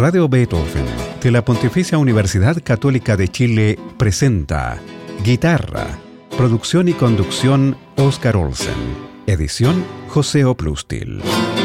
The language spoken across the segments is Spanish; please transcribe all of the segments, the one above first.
Radio Beethoven de la Pontificia Universidad Católica de Chile presenta Guitarra, producción y conducción Óscar Olsen, edición José Oplustil.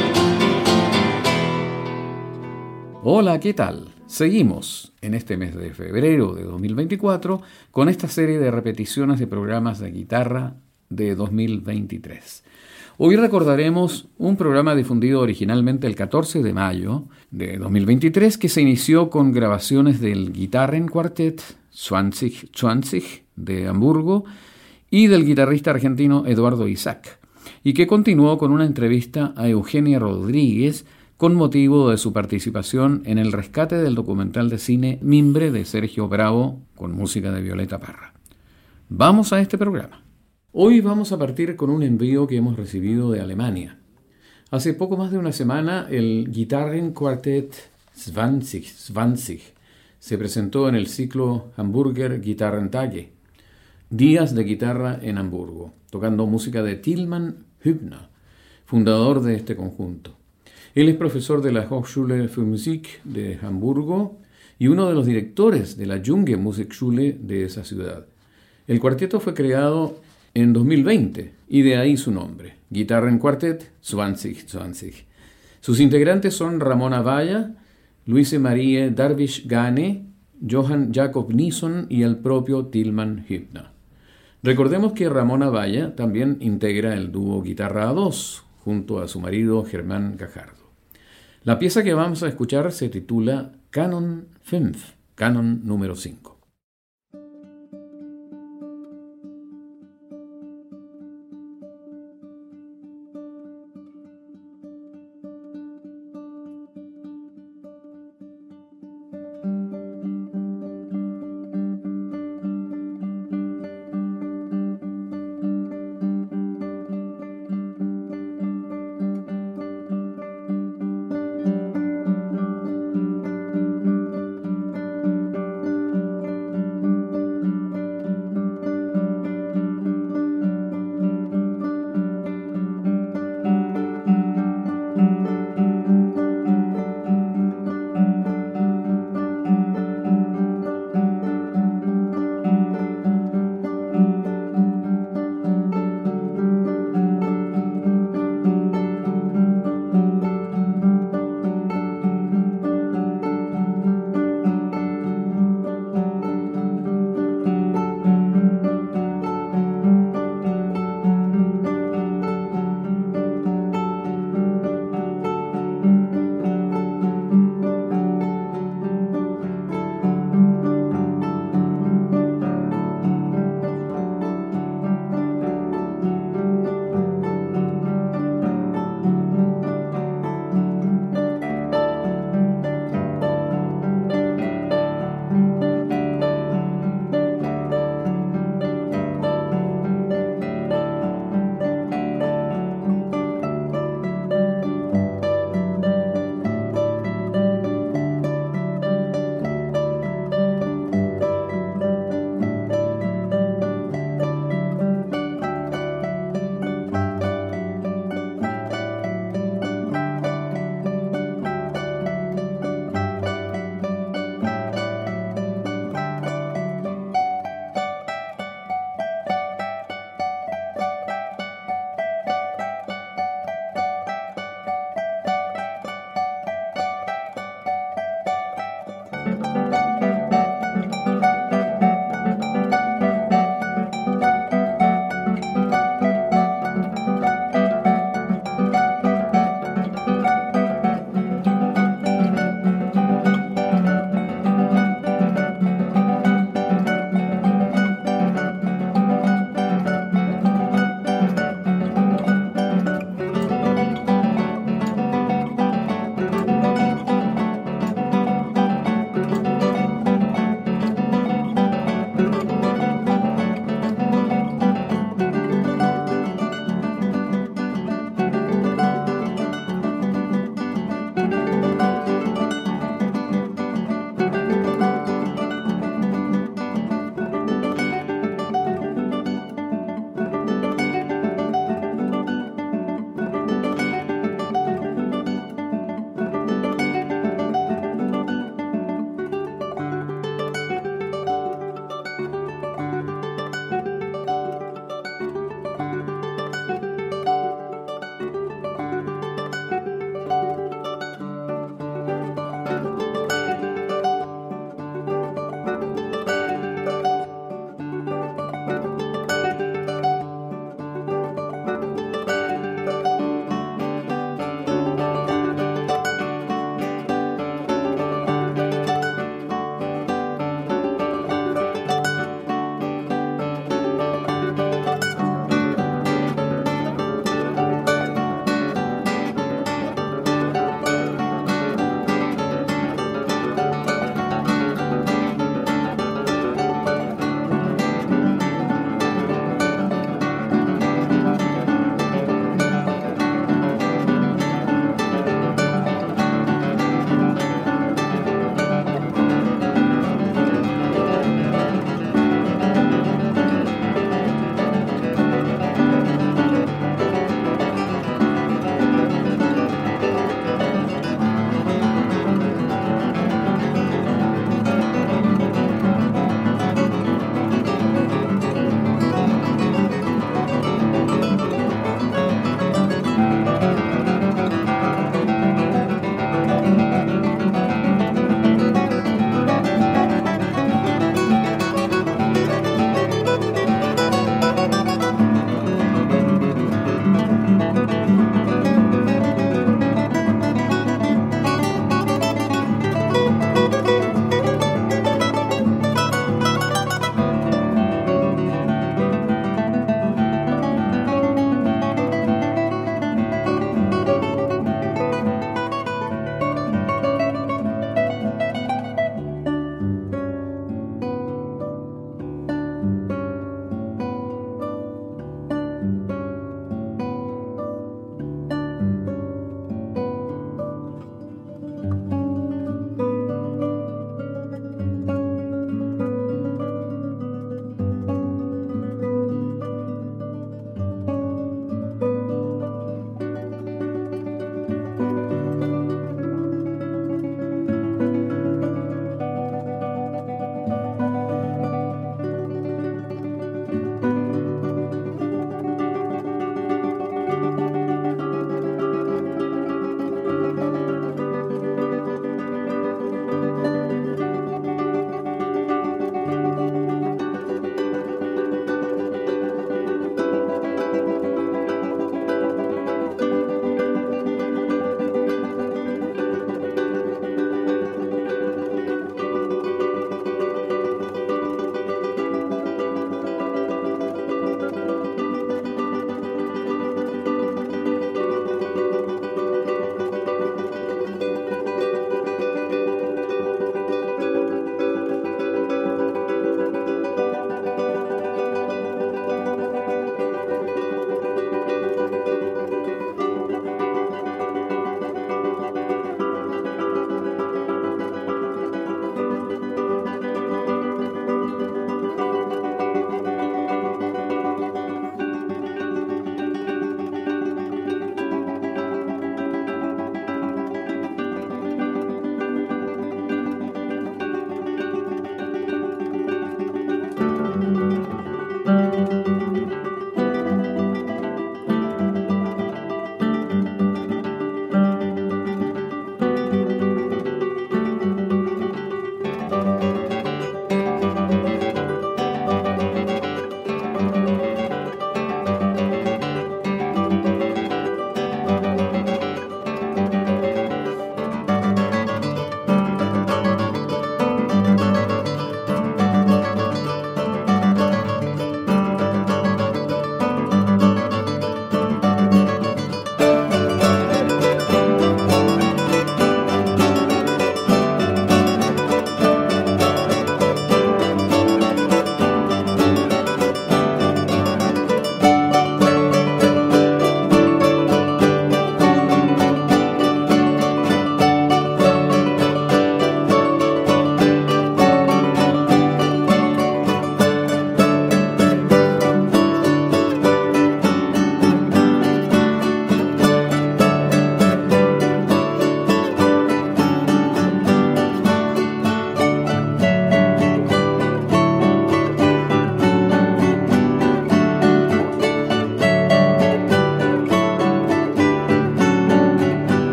Hola, ¿qué tal? Seguimos en este mes de febrero de 2024 con esta serie de repeticiones de programas de guitarra de 2023. Hoy recordaremos un programa difundido originalmente el 14 de mayo de 2023 que se inició con grabaciones del Gitarrenquartett 2020 de Hamburgo y del guitarrista argentino Eduardo Isaac, y que continuó con una entrevista a Eugenia Rodríguez con motivo de su participación en el rescate del documental de cine Mimbre de Sergio Bravo con música de Violeta Parra. Vamos a este programa. Hoy vamos a partir con un envío que hemos recibido de Alemania. Hace poco más de una semana, el Gitarrenquartett 2020 se presentó en el ciclo Hamburger Gitarrentage, Días de Guitarra en Hamburgo, tocando música de Tilman Hübner, fundador de este conjunto. Él es profesor de la Hochschule für Musik de Hamburgo y uno de los directores de la Junge Musikschule de esa ciudad. El cuarteto fue creado en 2020, y de ahí su nombre, Gitarrenquartett 2020. Sus integrantes son Ramona Valla, Luise Marie Darwish-Gane, Johann Jakob Nisson y el propio Tilman Hübner. Recordemos que Ramona Valla también integra el dúo Guitarra a Dos, junto a su marido Germán Gajardo. La pieza que vamos a escuchar se titula Canon 5, Canon número 5.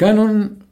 Canon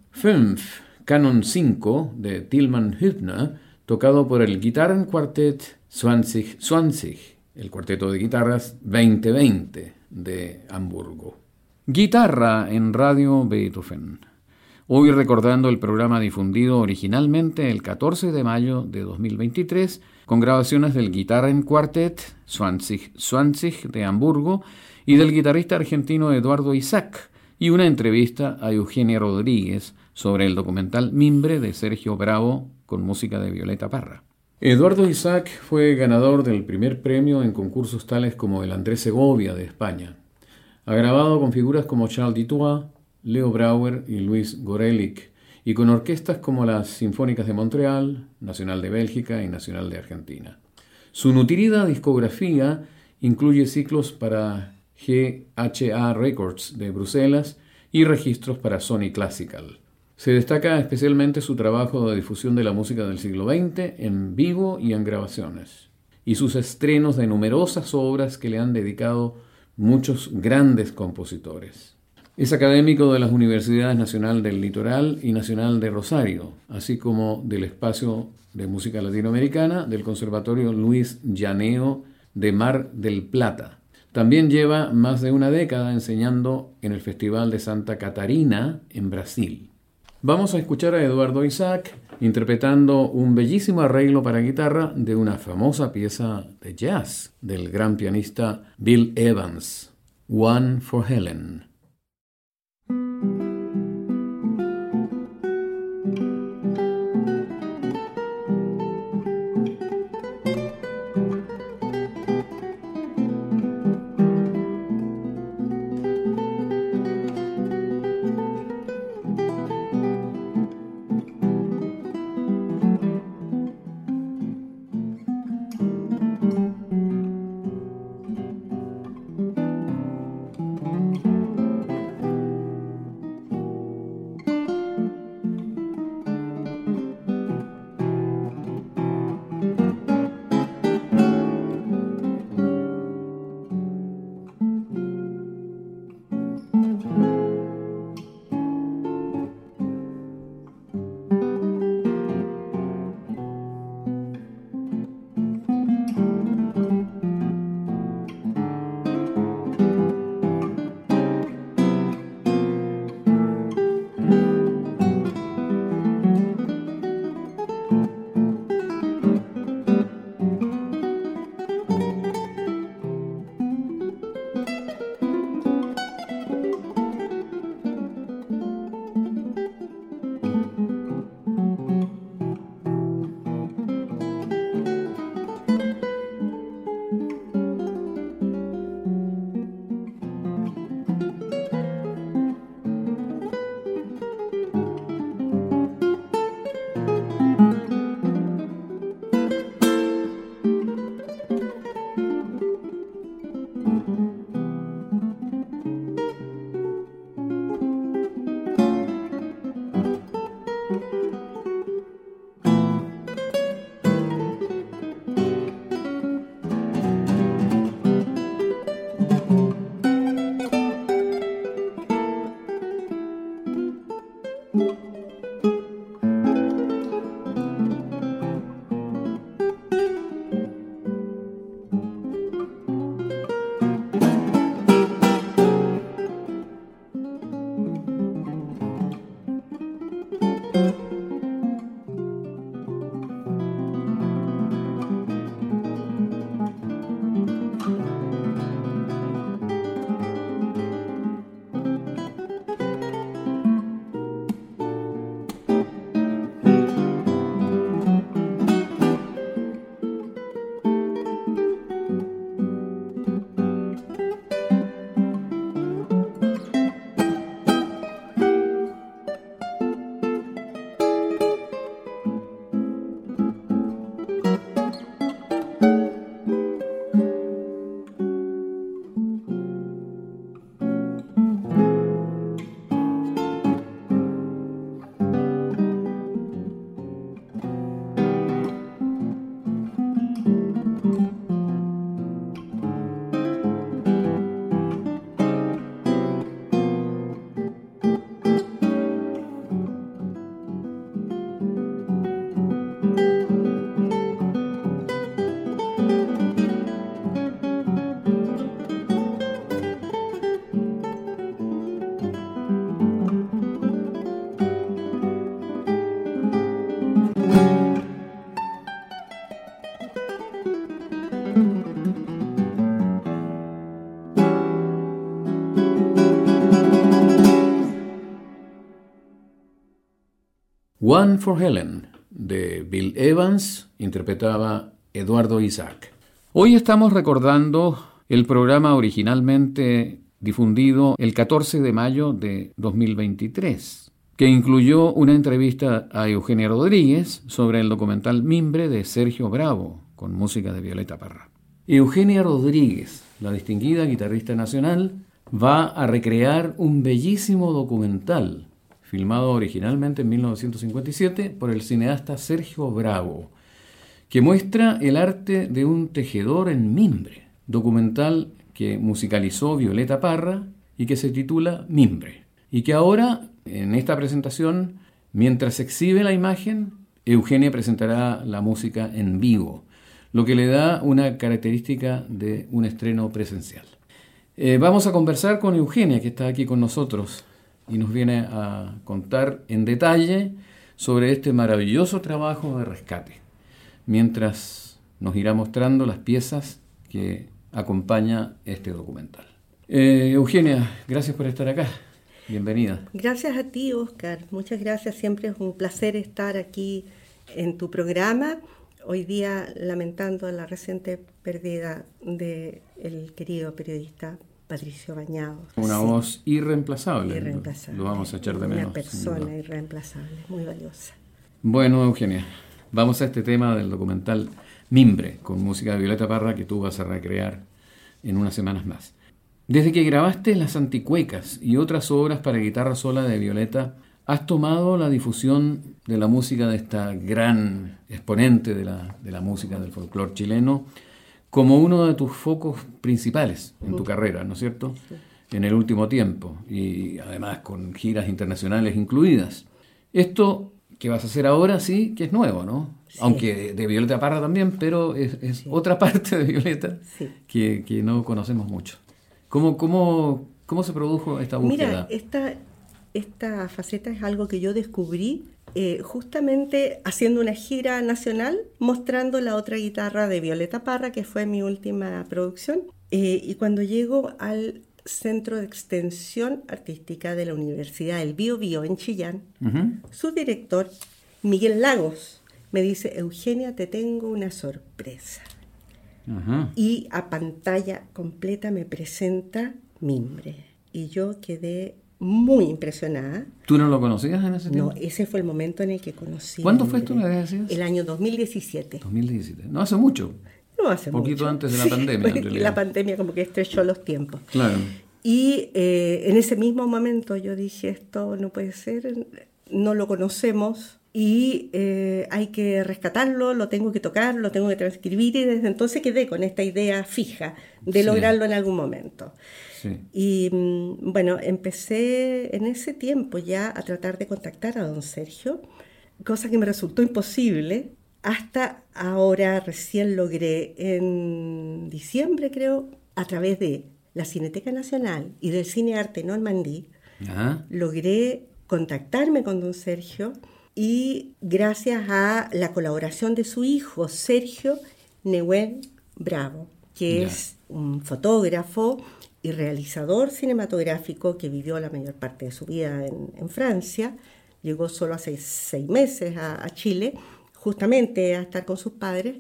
5 de Tilman Hübner, tocado por el Gitarrenquartett 2020, el cuarteto de guitarras 2020 de Hamburgo. Guitarra en Radio Beethoven. Hoy recordando el programa difundido originalmente el 14 de mayo de 2023 con grabaciones del Gitarrenquartett 2020 de Hamburgo y del guitarrista argentino Eduardo Isaac, y una entrevista a Eugenia Rodríguez sobre el documental Mimbre de Sergio Bravo con música de Violeta Parra. Eduardo Isaac fue ganador del primer premio en concursos tales como el Andrés Segovia de España. Ha grabado con figuras como Charles Dutoit, Leo Brouwer y Luis Gorelick, y con orquestas como las Sinfónicas de Montreal, Nacional de Bélgica y Nacional de Argentina. Su nutrida discografía incluye ciclos para GHA Records de Bruselas y registros para Sony Classical. Se destaca especialmente su trabajo de difusión de la música del siglo XX en vivo y en grabaciones, y sus estrenos de numerosas obras que le han dedicado muchos grandes compositores. Es académico de las Universidades Nacional del Litoral y Nacional de Rosario, así como del Espacio de Música Latinoamericana del Conservatorio Luis Llaneo de Mar del Plata. También lleva más de una década enseñando en el Festival de Santa Catarina en Brasil. Vamos a escuchar a Eduardo Isaac interpretando un bellísimo arreglo para guitarra de una famosa pieza de jazz del gran pianista Bill Evans, One for Helen. One for Helen, de Bill Evans, interpretaba Eduardo Isaac. Hoy estamos recordando el programa originalmente difundido el 14 de mayo de 2023, que incluyó una entrevista a Eugenia Rodríguez sobre el documental Mimbre de Sergio Bravo, con música de Violeta Parra. Eugenia Rodríguez, la distinguida guitarrista nacional, va a recrear un bellísimo documental filmado originalmente en 1957 por el cineasta Sergio Bravo, que muestra el arte de un tejedor en mimbre, documental que musicalizó Violeta Parra y que se titula Mimbre, y que ahora, en esta presentación, mientras se exhibe la imagen, Eugenia presentará la música en vivo, lo que le da una característica de un estreno presencial. Vamos a conversar con Eugenia, que está aquí con nosotros, y nos viene a contar en detalle sobre este maravilloso trabajo de rescate, mientras nos irá mostrando las piezas que acompaña este documental. Eugenia, gracias por estar acá. Bienvenida. Gracias a ti, Oscar. Muchas gracias. Siempre es un placer estar aquí en tu programa. Hoy día lamentando la reciente pérdida del querido periodista Patricio Bañados. Una voz irreemplazable. Irreemplazable. Lo vamos a echar de menos. Una persona irreemplazable, muy valiosa. Bueno, Eugenia, vamos a este tema del documental Mimbre, con música de Violeta Parra, que tú vas a recrear en unas semanas más. Desde que grabaste Las Anticuecas y otras obras para guitarra sola de Violeta, has tomado la difusión de la música de esta gran exponente de la música del folclore chileno como uno de tus focos principales en tu carrera, ¿no es cierto? Sí. En el último tiempo, y además con giras internacionales incluidas. Esto que vas a hacer ahora sí que es nuevo, ¿no? Sí. Aunque de Violeta Parra también, pero es sí. Otra parte de Violeta sí. que no conocemos mucho. ¿Cómo se produjo esta búsqueda? Mira, esta faceta es algo que yo descubrí justamente haciendo una gira nacional, mostrando la otra guitarra de Violeta Parra, que fue mi última producción. Y cuando llego al Centro de Extensión Artística de la Universidad del Biobío en Chillán, su director, Miguel Lagos, me dice: Eugenia, te tengo una sorpresa. Y a pantalla completa me presenta Mimbre. Y yo quedé muy impresionada. ¿Tú no lo conocías en ese tiempo? No, ese fue el momento en el que conocí. ¿Cuándo fue esto, me decías? El año 2017. 2017. No hace mucho. No hace mucho. Poquito antes de la pandemia, en realidad. La pandemia como que estrechó los tiempos. Claro. Y en ese mismo momento yo dije, esto no puede ser, no lo conocemos y hay que rescatarlo, lo tengo que tocar, lo tengo que transcribir, y desde entonces quedé con esta idea fija de lograrlo en algún momento. Sí. Y bueno, empecé en ese tiempo ya a tratar de contactar a don Sergio, cosa que me resultó imposible. Hasta ahora recién logré, en diciembre creo, a través de la Cineteca Nacional y del Cine Arte Normandí, logré contactarme con don Sergio, y gracias a la colaboración de su hijo, Sergio Nehuen Bravo, que es un fotógrafo y realizador cinematográfico que vivió la mayor parte de su vida en Francia, llegó solo hace 6 meses a Chile, justamente a estar con sus padres.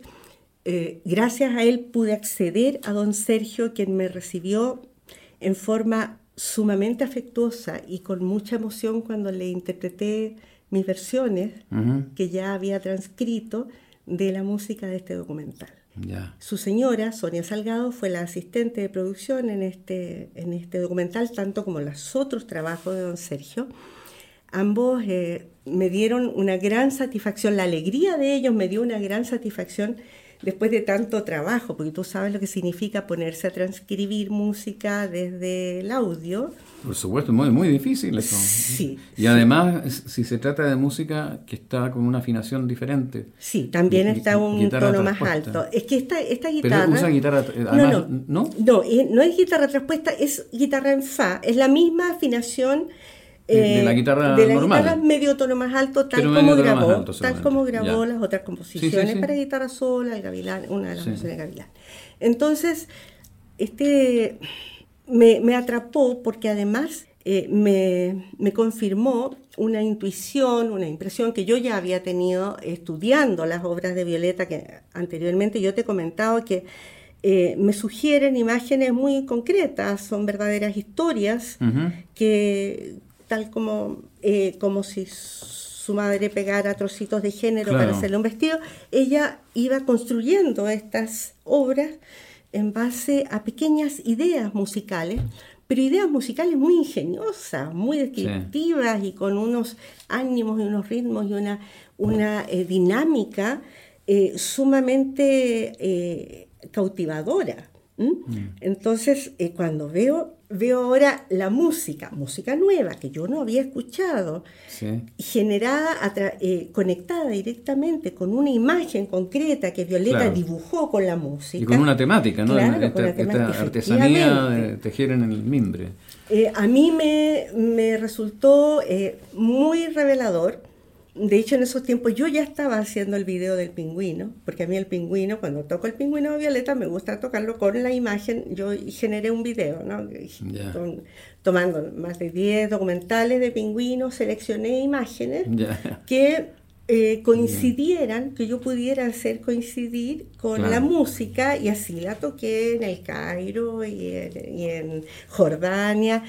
Gracias a él pude acceder a don Sergio, quien me recibió en forma sumamente afectuosa y con mucha emoción cuando le interpreté mis versiones que ya había transcrito de la música de este documental. Su señora, Sonia Salgado, fue la asistente de producción en este documental, tanto como los otros trabajos de don Sergio. Ambos me dieron una gran satisfacción, la alegría de ellos me dio una gran satisfacción después de tanto trabajo, porque tú sabes lo que significa ponerse a transcribir música desde el audio. Por supuesto, muy, muy difícil eso. Sí. Y además, si se trata de música que está con una afinación diferente. Sí, también está un tono más alto. Es que esta guitarra... ¿Pero usa guitarra además, no? No es guitarra traspuesta, es guitarra en fa. Es la misma afinación... de la guitarra de la normal. Guitarra medio tono más alto, tal como grabó las otras composiciones para guitarra sola, el Gavilán, una de las canciones de Gavilán. Entonces, me atrapó porque además me confirmó una intuición, una impresión que yo ya había tenido estudiando las obras de Violeta, que anteriormente yo te he comentado que me sugieren imágenes muy concretas, son verdaderas historias que tal como si su madre pegara trocitos de género para hacerle un vestido, ella iba construyendo estas obras en base a pequeñas ideas musicales, pero ideas musicales muy ingeniosas, muy descriptivas y con unos ánimos y unos ritmos y una dinámica sumamente cautivadora. Entonces, cuando veo ahora la música nueva que yo no había escuchado, generada, conectada directamente con una imagen concreta que Violeta dibujó con la música. Y con una temática, ¿no? Claro, esta artesanía de tejer en el mimbre. A mí me resultó muy revelador. De hecho, en esos tiempos yo ya estaba haciendo el video del pingüino, porque a mí el pingüino, cuando toco el pingüino de Violeta, me gusta tocarlo con la imagen. Yo generé un video, ¿no? Tomando más de 10 documentales de pingüinos, seleccioné imágenes que coincidieran, que yo pudiera hacer coincidir con la música, y así la toqué en el Cairo y en Jordania.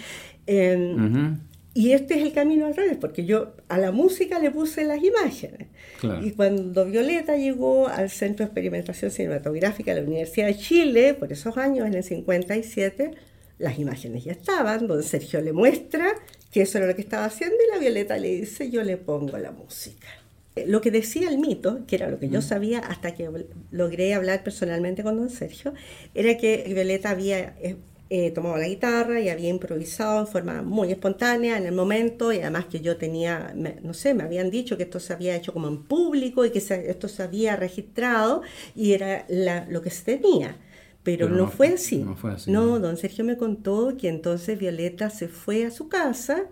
Y este es el camino al revés, porque yo a la música le puse las imágenes. Y cuando Violeta llegó al Centro de Experimentación Cinematográfica de la Universidad de Chile, por esos años, en el 57, las imágenes ya estaban. Don Sergio le muestra que eso era lo que estaba haciendo y la Violeta le dice, yo le pongo la música. Lo que decía el mito, que era lo que yo sabía hasta que logré hablar personalmente con don Sergio, era que Violeta había tomado la guitarra y había improvisado en forma muy espontánea en el momento, y además que yo tenía, no sé, me habían dicho que esto se había hecho como en público y que esto se había registrado y era lo que se tenía. Pero no fue así. No fue así. No, don Sergio me contó que entonces Violeta se fue a su casa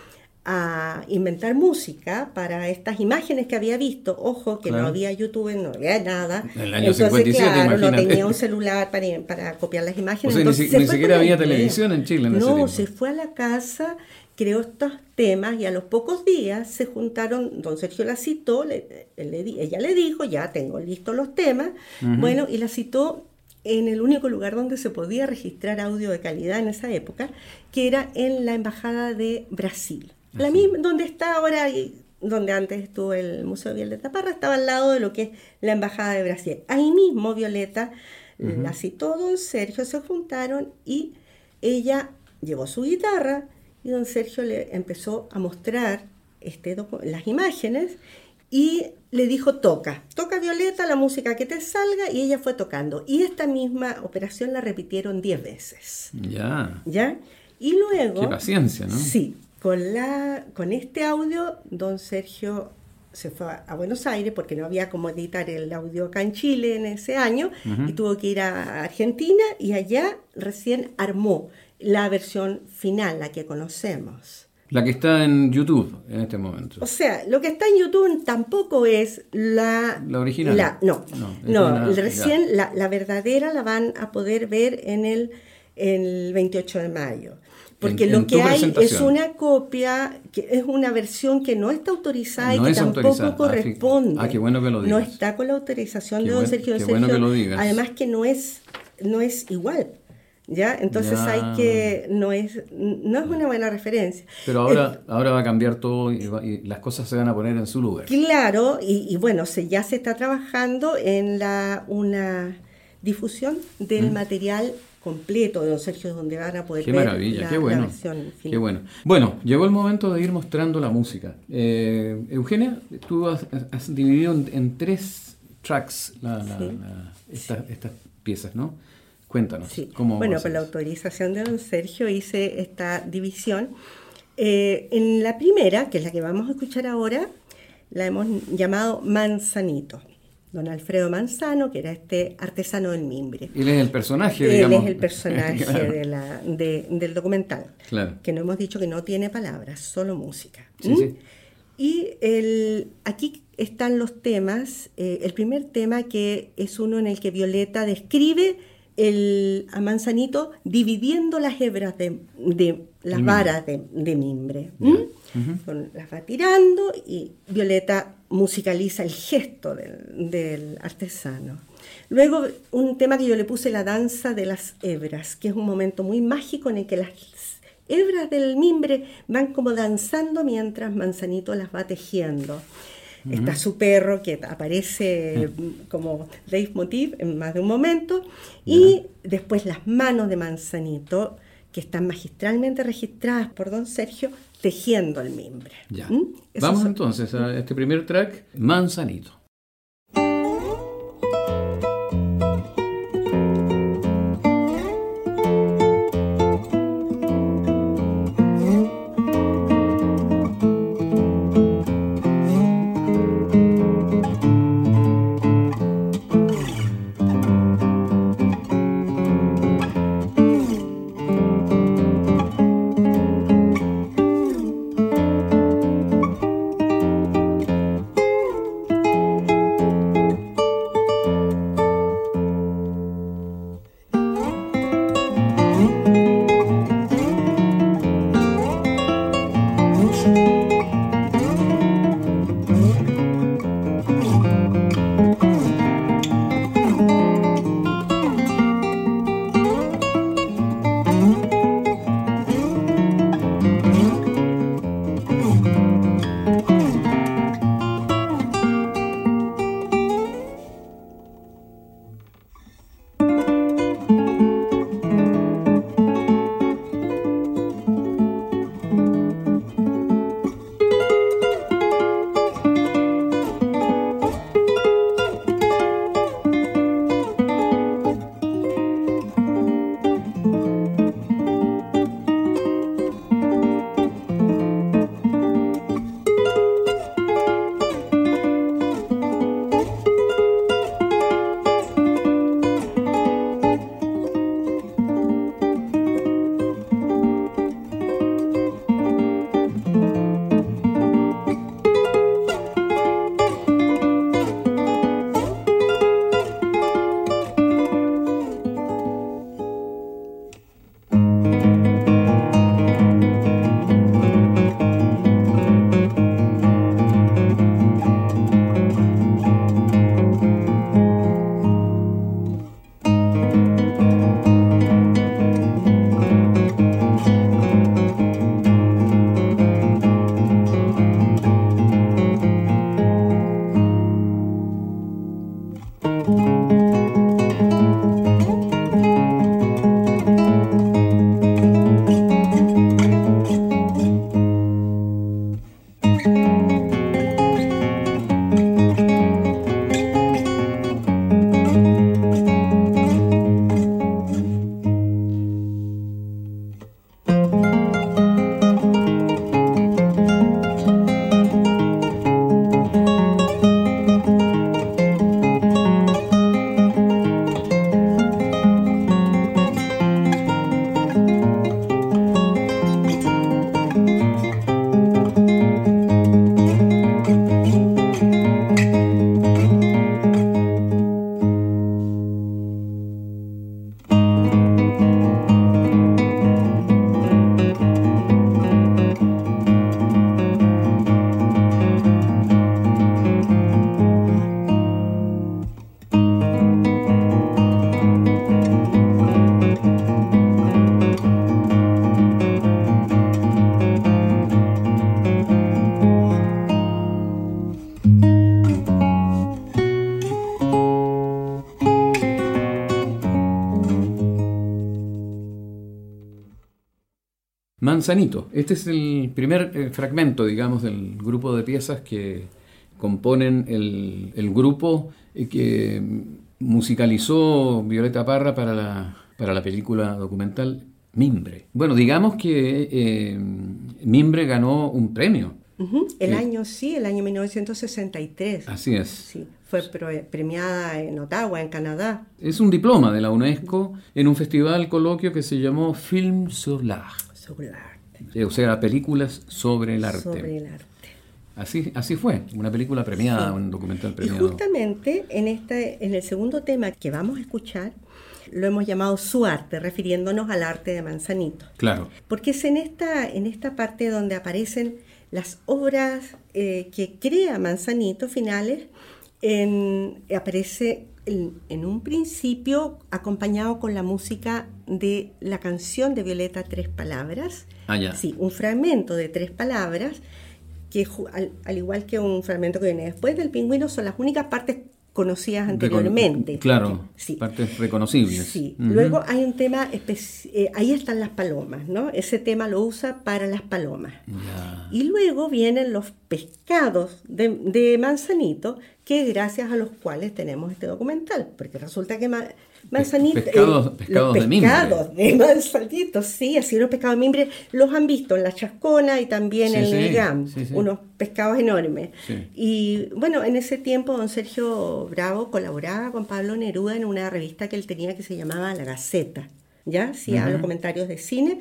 a inventar música para estas imágenes que había visto. Ojo, que no había YouTube, no había nada. En el año 57, claro, imagínate. no tenía un celular para copiar las imágenes. O sea, entonces, ni siquiera había televisión en Chile en ese tiempo. No, se fue a la casa, creó estos temas y a los pocos días se juntaron, don Sergio la citó, ella le dijo, ya tengo listos los temas, bueno, y la citó en el único lugar donde se podía registrar audio de calidad en esa época, que era en la Embajada de Brasil. La misma, donde está ahora, donde antes estuvo el Museo de Violeta Parra, estaba al lado de lo que es la Embajada de Brasil. Ahí mismo Violeta la citó don Sergio, se juntaron y ella llevó su guitarra y don Sergio le empezó a mostrar las imágenes y le dijo, toca Violeta la música que te salga, y ella fue tocando. Y esta misma operación la repitieron 10 veces. ¿Ya? Y luego... Qué paciencia, ¿no? Sí. Con este audio, don Sergio se fue a Buenos Aires porque no había como editar el audio acá en Chile en ese año, y tuvo que ir a Argentina, y allá recién armó la versión final, la que conocemos. La que está en YouTube en este momento. O sea, lo que está en YouTube tampoco es la original. Recién la verdadera la van a poder ver en el 28 de mayo. Porque lo que hay es una copia, que es una versión que no está autorizada y que tampoco corresponde. Qué bueno que lo digas. No está con la autorización de don Sergio. Qué bueno que lo digas. Además que no es igual. ¿Ya? Entonces no es una buena referencia. Pero ahora va a cambiar todo y las cosas se van a poner en su lugar. Claro, y bueno, ya se está trabajando en una difusión del material completo de don Sergio, donde van a poder ver la versión final. Qué bueno. Bueno, llegó el momento de ir mostrando la música. Eugenia, tú has dividido en 3 tracks estas piezas, ¿no? Cuéntanos. Sí. ¿Cómo bueno, con la autorización de don Sergio hice esta división. En la primera, que es la que vamos a escuchar ahora, la hemos llamado Manzanito. Don Alfredo Manzano, que era este artesano del mimbre. Él es el personaje, digamos. Él es el personaje claro. del documental. Claro. Que no hemos dicho que no tiene palabras, solo música. Sí. Y aquí están los temas. El primer tema, que es uno en el que Violeta describe a Manzanito dividiendo las hebras de las varas de mimbre. Las va tirando y Violeta musicaliza el gesto del artesano. Luego, un tema que yo le puse, la danza de las hebras, que es un momento muy mágico en el que las hebras del mimbre van como danzando mientras Manzanito las va tejiendo. Está su perro, que aparece como leitmotiv en más de un momento, y después las manos de Manzanito, que están magistralmente registradas por don Sergio, tejiendo el mimbre. Ya. Vamos entonces a este primer track, Manzanito. Manzanito. Este es el primer fragmento, digamos, del grupo de piezas que componen el grupo que musicalizó Violeta Parra para la película documental Mimbre. Bueno, digamos que Mimbre ganó un premio. El año 1963. Así es. Sí, fue premiada en Ottawa, en Canadá. Es un diploma de la UNESCO en un festival coloquio que se llamó Film sur l'art. Sobre el arte. O sea, películas sobre el arte. Sobre el arte. Así fue, una película premiada, Sí. un documental Y premiado. justamente en el segundo tema que vamos a escuchar, lo hemos llamado Su arte, refiriéndonos al arte de Manzanito. Claro. Porque es en esta parte donde aparecen las obras que crea Manzanito finales, aparece en un principio acompañado con la música de la canción de Violeta Tres Palabras. Ah, ya. Sí, un fragmento de Tres Palabras, que al igual que un fragmento que viene después del Pingüino, son las únicas partes conocidas anteriormente. Claro, Sí. partes reconocibles. Sí. Ujú. Luego hay un tema, ahí están las palomas, ¿no? Ese tema lo usa para las palomas. Ya. Y luego vienen los pescados de Manzanito, que gracias a los cuales tenemos este documental, porque resulta que Manzanito... Pescados los de mimbre. pescados de Manzanito, sí, así los pescados de mimbre los han visto en la Chascona y también Sí, en sí, el GAM, sí, sí. unos pescados enormes. Sí. Y bueno, en ese tiempo don Sergio Bravo colaboraba con Pablo Neruda en una revista que él tenía que se llamaba La Gaceta, ¿ya? Hacía los comentarios de cine.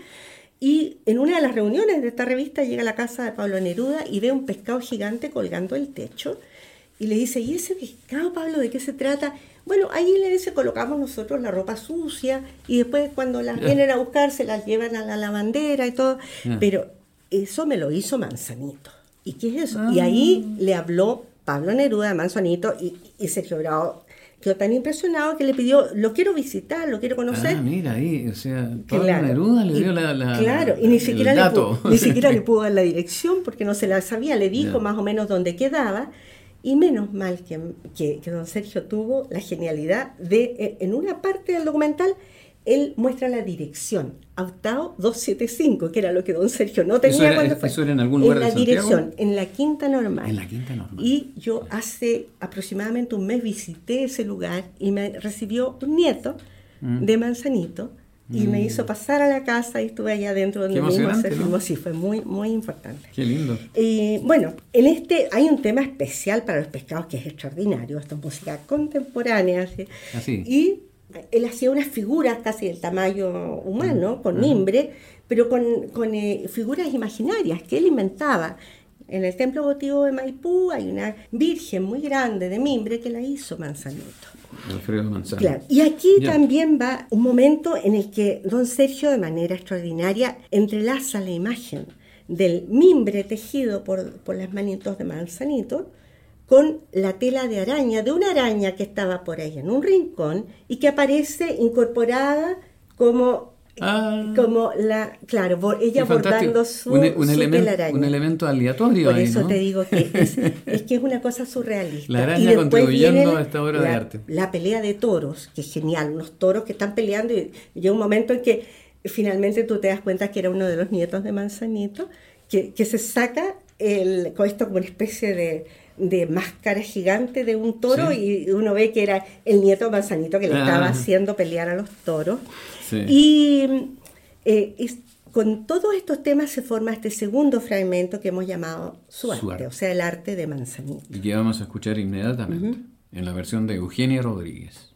Y en una de las reuniones de esta revista llega a la casa de Pablo Neruda y ve un pescado gigante colgando del techo. Y le dice, ¿y ese pescado, Pablo, de qué se trata? Bueno, ahí le dice, colocamos nosotros la ropa sucia y después cuando las vienen a buscar se las llevan a la lavandera y todo. Pero eso me lo hizo Manzanito. ¿Y qué es eso? Y ahí le habló Pablo Neruda de Manzanito y Sergio Bravo quedó tan impresionado que le pidió, lo quiero visitar, lo quiero conocer. Ah, mira ahí, o sea, Pablo Claro. Neruda le dio Claro, y ni siquiera, el dato. ni siquiera le pudo dar la dirección porque no se la sabía, le dijo más o menos dónde quedaba. Y menos mal que don Sergio tuvo la genialidad de, en una parte del documental, él muestra la dirección, Autao 275, que era lo que don Sergio no tenía cuando fue. ¿Eso era en algún lugar de Santiago? En la dirección, en la Quinta Normal. En la Quinta Normal. Y yo hace aproximadamente un mes visité ese lugar y me recibió un nieto de Manzanito y me hizo pasar a la casa y estuve allá adentro donde mismo emocionante, se ¿no? filmó. Sí, fue muy, muy importante. Qué lindo. Bueno, en este hay un tema especial para los pescados que es extraordinario, esta es música contemporánea. ¿sí? Así. Y él hacía unas figuras casi del tamaño humano, con mimbre, pero con figuras imaginarias que él inventaba. En el templo votivo de Maipú hay una virgen muy grande de mimbre que la hizo Manzanito. Alfredo Manzano. Claro. Y aquí también va un momento en el que don Sergio, de manera extraordinaria, entrelaza la imagen del mimbre tejido por las manitos de Manzanito con la tela de araña, de una araña que estaba por ahí en un rincón y que aparece incorporada como ella bordando su telaraña. Un elemento aleatorio. Por ahí, eso ¿no? te digo que es que es una cosa surrealista. La araña y después contribuyendo viene a esta obra de arte. La pelea de toros, que es genial, unos toros que están peleando y llega un momento en que finalmente tú te das cuenta que era uno de los nietos de Manzanito, que se saca con esto como una especie de máscara gigante de un toro y uno ve que era el nieto de Manzanito que le estaba haciendo pelear a los toros. Sí. Y con todos estos temas se forma este segundo fragmento que hemos llamado Su arte, o sea, el arte de Manzanito. Y que vamos a escuchar inmediatamente, en la versión de Eugenia Rodríguez.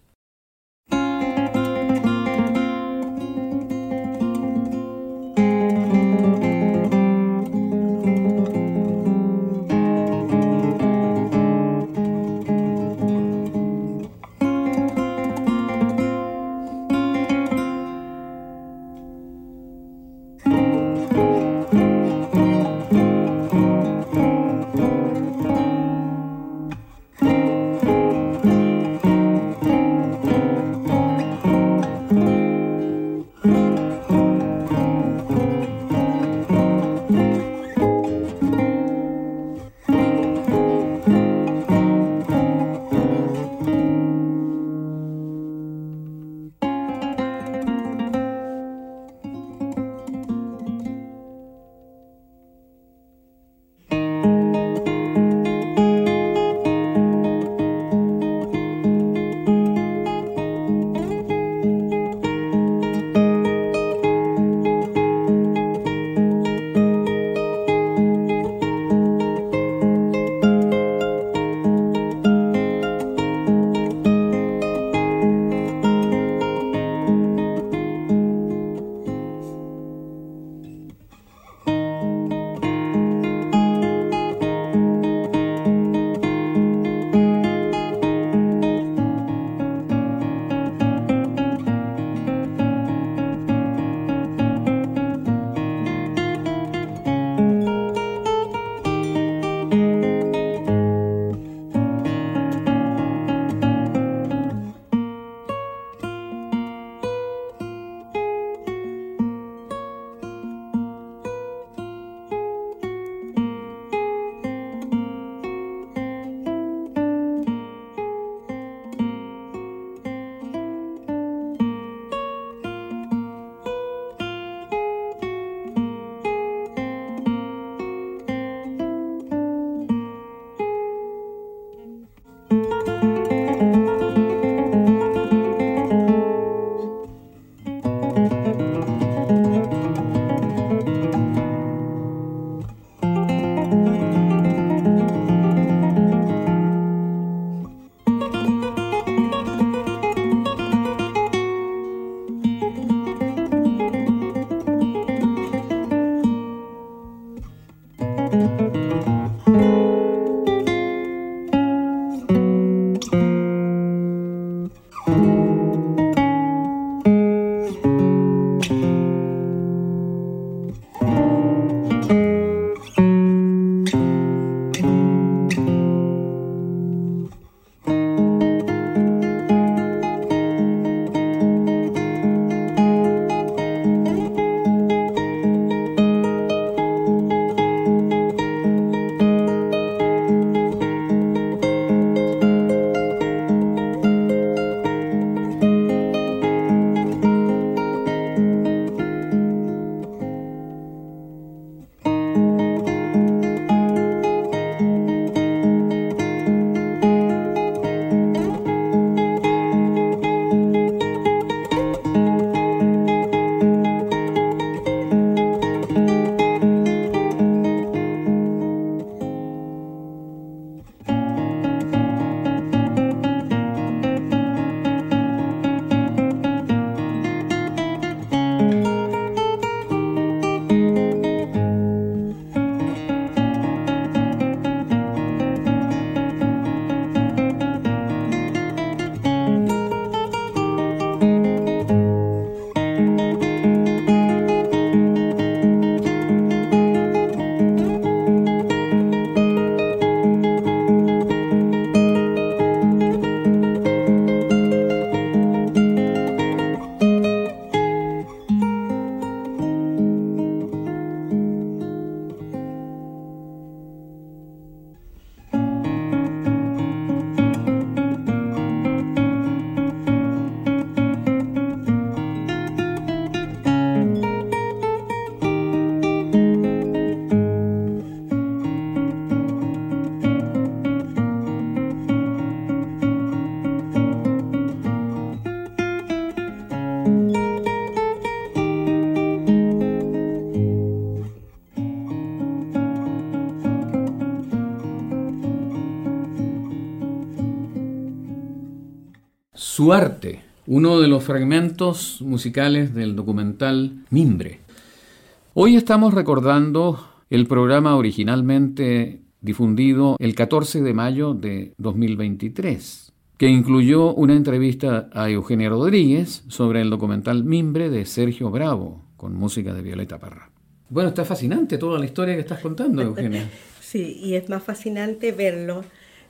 Su arte, uno de los fragmentos musicales del documental Mimbre. Hoy estamos recordando el programa originalmente difundido el 14 de mayo de 2023, que incluyó una entrevista a Eugenia Rodríguez sobre el documental Mimbre de Sergio Bravo, con música de Violeta Parra. Bueno, está fascinante toda la historia que estás contando, Eugenia. Sí, y es más fascinante verlo.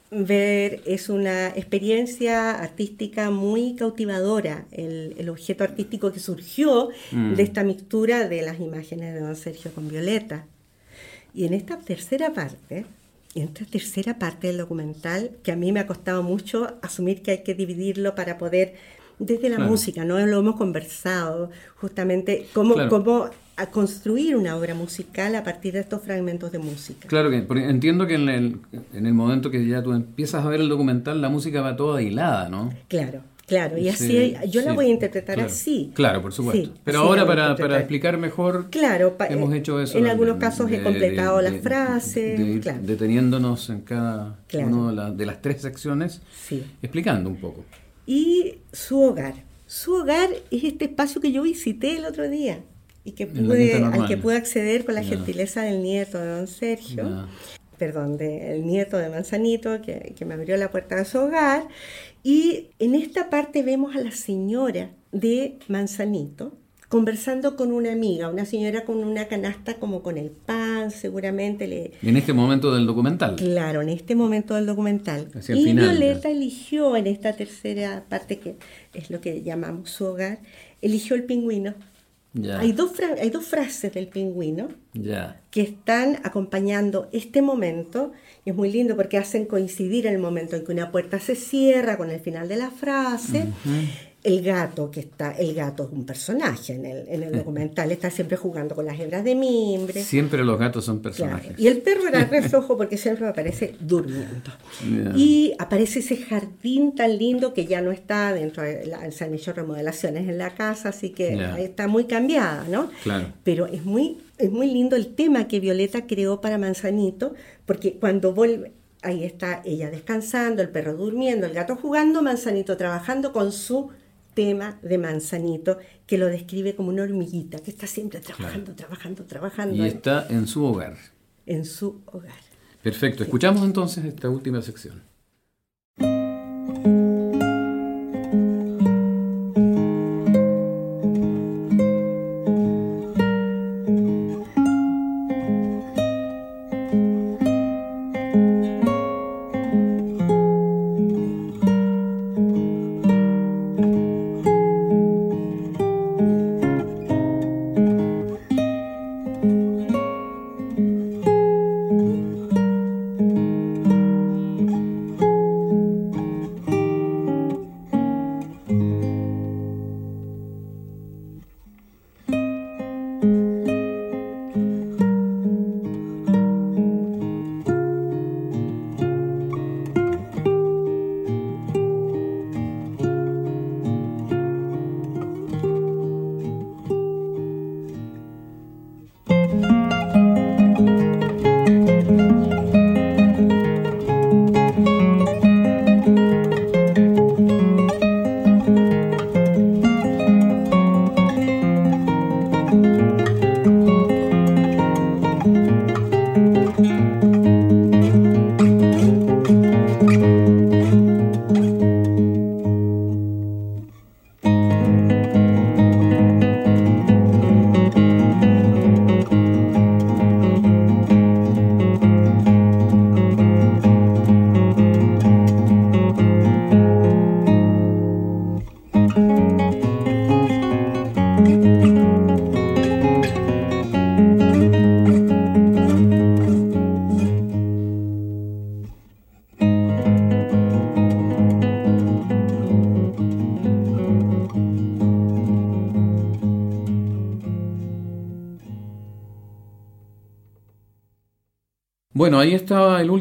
Es una experiencia artística muy cautivadora, el objeto artístico que surgió de esta mixtura de las imágenes de don Sergio con Violeta. Y en esta tercera parte del documental, que a mí me ha costado mucho asumir que hay que dividirlo para poder, desde la música, ¿no? Lo hemos conversado, justamente, cómo a construir una obra musical a partir de estos fragmentos de música. Claro, que entiendo que en el momento que ya tú empiezas a ver el documental, la música va toda hilada, ¿no? Claro, y así yo la voy a interpretar así. Claro, por supuesto. Sí, pero ahora para explicar mejor, hemos hecho eso. En algunos casos he completado las frases. Deteniéndonos en cada una de las tres secciones, explicando un poco. Y su hogar. Su hogar es este espacio que yo visité el otro día y al que pude acceder con la gentileza del nieto de don Sergio, del nieto de Manzanito, que me abrió la puerta de su hogar. Y en esta parte vemos a la señora de Manzanito conversando con una amiga, una señora con una canasta como con el pan, seguramente. En este momento del documental. Claro, en este momento del documental. Hacia el final, Violeta eligió en esta tercera parte, que es lo que llamamos su hogar, eligió el pingüino. Ya. Hay dos frases del pingüino que están acompañando este momento, y es muy lindo porque hacen coincidir el momento en que una puerta se cierra con el final de la frase. El gato es un personaje en el documental, está siempre jugando con las hebras de mimbre. Siempre los gatos son personajes. Claro. Y el perro era re flojo porque siempre aparece durmiendo. Y aparece ese jardín tan lindo que ya no está dentro se han hecho remodelaciones en la casa, así que está muy cambiada, ¿no? Claro. Pero es muy lindo el tema que Violeta creó para Manzanito, porque cuando vuelve, ahí está ella descansando, el perro durmiendo, el gato jugando, Manzanito trabajando con su tema de Manzanito, que lo describe como una hormiguita que está siempre trabajando. Y está en su hogar. En su hogar. Perfecto. Escuchamos entonces esta última sección. Bueno, ahí estaba la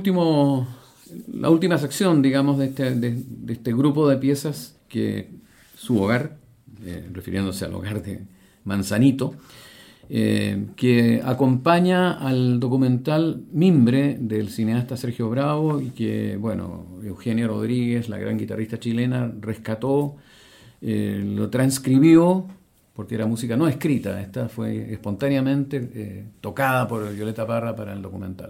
última sección, digamos, de este grupo de piezas, que su hogar, refiriéndose al hogar de Manzanito, que acompaña al documental Mimbre del cineasta Sergio Bravo y que, bueno, Eugenia Rodríguez, la gran guitarrista chilena, rescató, lo transcribió, porque era música no escrita, esta fue espontáneamente tocada por Violeta Parra para el documental.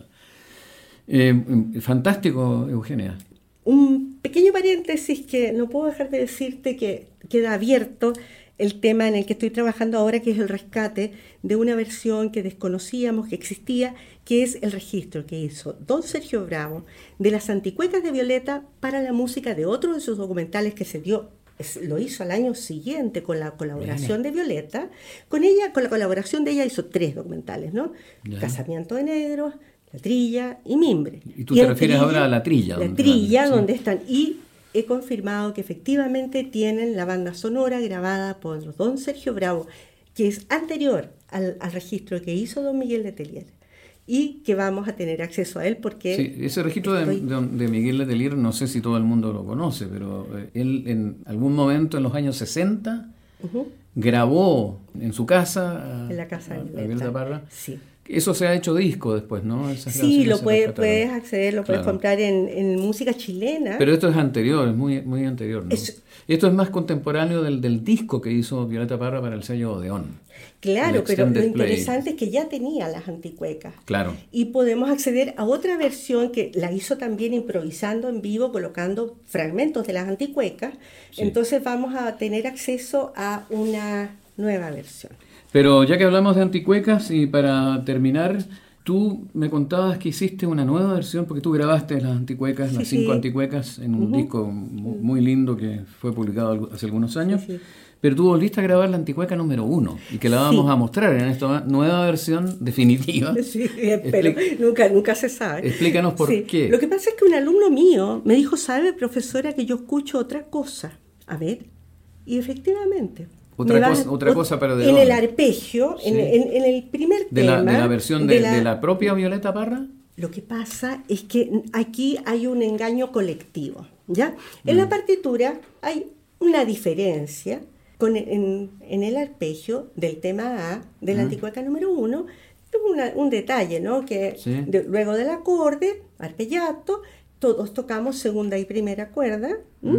Fantástico, Eugenia. Un pequeño paréntesis que no puedo dejar de decirte que queda abierto el tema en el que estoy trabajando ahora, que es el rescate de una versión que desconocíamos que existía, que es el registro que hizo don Sergio Bravo de las anticuecas de Violeta para la música de otro de sus documentales que lo hizo al año siguiente con la colaboración de Violeta. Con la colaboración de ella hizo 3 documentales, ¿no? Ya. Casamiento de Negros, La Trilla y Mimbre. Y tú te refieres ahora a La Trilla. La Trilla, donde están. Y he confirmado que efectivamente tienen la banda sonora grabada por don Sergio Bravo, que es anterior al registro que hizo don Miguel Letelier, y que vamos a tener acceso a él porque... Sí, ese registro de Miguel Letelier, no sé si todo el mundo lo conoce, pero él en algún momento en los años 60 grabó en su casa en la casa de Violeta Parra. Sí. Eso se ha hecho disco después, ¿no? Sí, puedes acceder, lo puedes comprar en música chilena. Pero esto es anterior, es muy, muy anterior, ¿no? Esto es más contemporáneo del disco que hizo Violeta Parra para el sello Odeón. Claro, pero lo interesante es que ya tenía las anticuecas. Claro. Y podemos acceder a otra versión que la hizo también improvisando en vivo, colocando fragmentos de las anticuecas. Sí. Entonces vamos a tener acceso a una nueva versión. Pero ya que hablamos de anticuecas, y para terminar, tú me contabas que hiciste una nueva versión, porque tú grabaste las anticuecas, las 5 anticuecas, en un disco muy lindo que fue publicado hace algunos años. Sí. Pero tú volviste a grabar la anticueca número 1 y que la vamos a mostrar en esta nueva versión definitiva. Sí, pero nunca se sabe. Explícanos por qué. Lo que pasa es que un alumno mío me dijo, ¿sabe, profesora, que yo escucho otra cosa? A ver, y efectivamente... Otra cosa, pero ¿de en dónde? El arpegio, sí. en el primer tema... ¿De la versión de la propia Violeta Parra? Lo que pasa es que aquí hay un engaño colectivo, ¿ya? En la partitura hay una diferencia en el arpegio del tema A, de la anticueca número 1, un detalle, ¿no? Que luego del acorde, arpegiato, todos tocamos segunda y primera cuerda,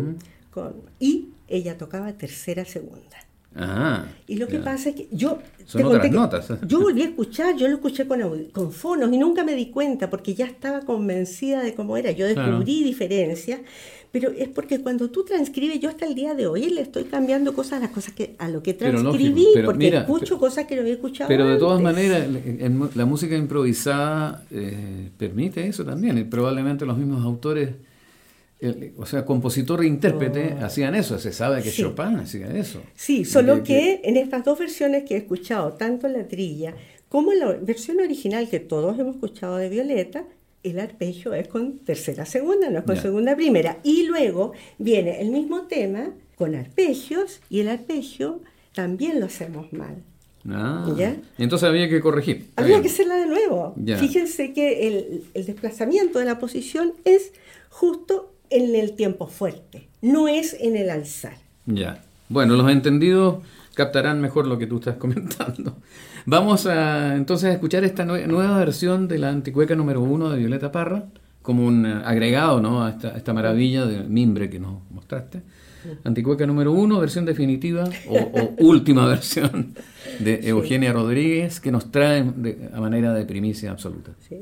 y ella tocaba tercera, segunda. Y lo que pasa es que yo volví a escuchar, yo lo escuché con fonos y nunca me di cuenta porque ya estaba convencida de cómo era. Yo descubrí diferencias, pero es porque cuando tú transcribes, yo hasta el día de hoy le estoy cambiando cosas a lo que transcribí, porque escucho cosas que no había escuchado Pero de antes. todas maneras, la música improvisada permite eso también, y probablemente los mismos autores... o sea, compositor e intérprete hacían eso, se sabe que Chopin hacía eso. Sí, solo que en estas 2 versiones que he escuchado, tanto La Trilla como la versión original que todos hemos escuchado de Violeta, el arpegio es con tercera, segunda, no es con segunda, primera. Y luego viene el mismo tema con arpegios y el arpegio también lo hacemos mal. ¿Ya? Y entonces había que corregir. Había que hacerla de nuevo. Ya. Fíjense que el desplazamiento de la posición es justo en el tiempo fuerte, no es en el alzar. Ya. Bueno, los entendidos captarán mejor lo que tú estás comentando. Vamos entonces a escuchar esta nueva versión de la anticueca número 1 de Violeta Parra, como un agregado, ¿no?, a esta maravilla de Mimbre que nos mostraste. Anticueca número 1, versión definitiva o última versión de Eugenia Rodríguez, que nos trae a manera de primicia absoluta. Sí.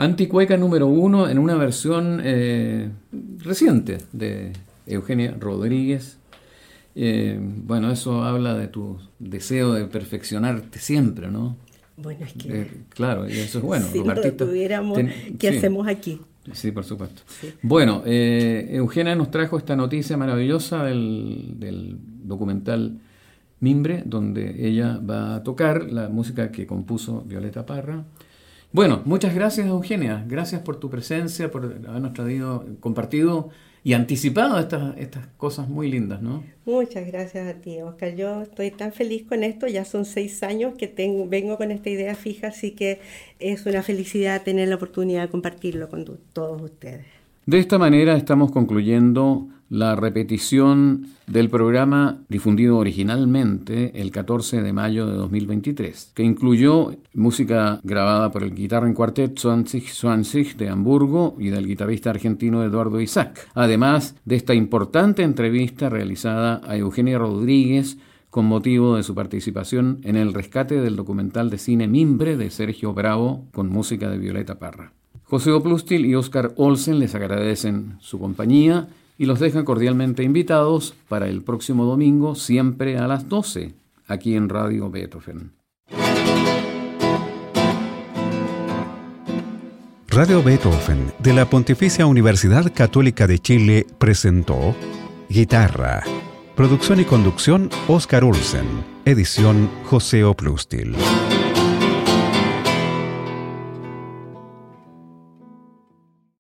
Anticueca número 1 en una versión reciente de Eugenia Rodríguez. Bueno, eso habla de tu deseo de perfeccionarte siempre, ¿no? Bueno, es que... claro, y eso es bueno. Si no lo tuviéramos, ¿qué hacemos aquí? Sí, por supuesto. Sí. Bueno, Eugenia nos trajo esta noticia maravillosa del documental Mimbre, donde ella va a tocar la música que compuso Violeta Parra. Bueno, muchas gracias, Eugenia. Gracias por tu presencia, por habernos compartido y anticipado estas cosas muy lindas, ¿no? Muchas gracias a ti, Oscar. Yo estoy tan feliz con esto. Ya son 6 años que vengo con esta idea fija, así que es una felicidad tener la oportunidad de compartirlo con todos ustedes. De esta manera estamos concluyendo la repetición del programa difundido originalmente el 14 de mayo de 2023, que incluyó música grabada por el Guitarra en Cuartet Swanzig de Hamburgo y del guitarrista argentino Eduardo Isaac, además de esta importante entrevista realizada a Eugenia Rodríguez con motivo de su participación en el rescate del documental de cine Mimbre de Sergio Bravo con música de Violeta Parra. José Oplustil y Oscar Olsen les agradecen su compañía y los dejan cordialmente invitados para el próximo domingo, siempre a las 12, aquí en Radio Beethoven. Radio Beethoven de la Pontificia Universidad Católica de Chile presentó Guitarra. Producción y conducción Oscar Olsen. Edición José Oplustil.